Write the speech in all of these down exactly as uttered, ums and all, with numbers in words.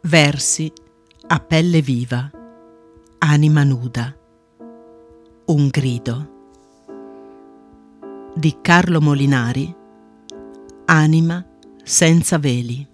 Versi a pelle viva, anima nuda, un grido. Di Carlo Molinari, Anima senza veli.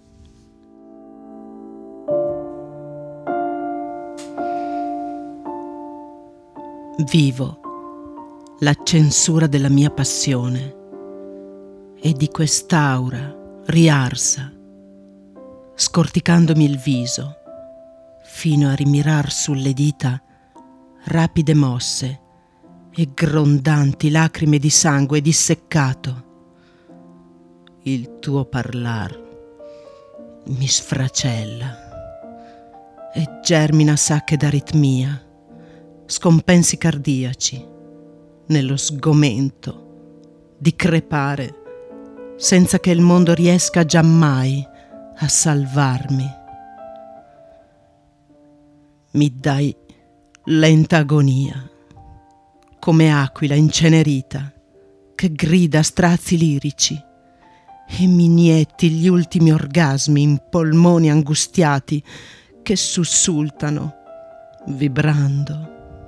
Vivo la censura della mia passione e di quest'aura riarsa, scorticandomi il viso fino a rimirar sulle dita rapide mosse e grondanti lacrime di sangue disseccato. Il tuo parlar mi sfracella e germina sacche d'aritmia, scompensi cardiaci, nello sgomento di crepare senza che il mondo riesca giammai a salvarmi. Mi dai lenta agonia, come aquila incenerita che grida a strazi lirici, e mi inietti gli ultimi orgasmi in polmoni angustiati che sussultano, vibrando.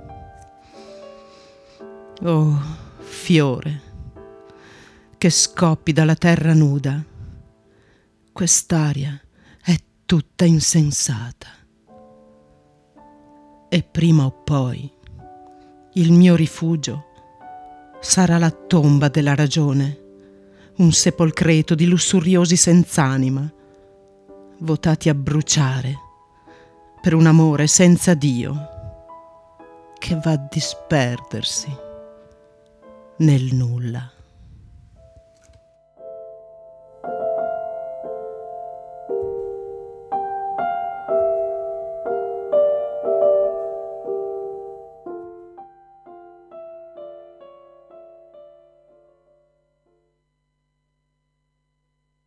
Oh, fiore, che scoppi dalla terra nuda, quest'aria è tutta insensata. E prima o poi il mio rifugio sarà la tomba della ragione, un sepolcreto di lussuriosi senz'anima, votati a bruciare per un amore senza Dio che va a disperdersi nel nulla.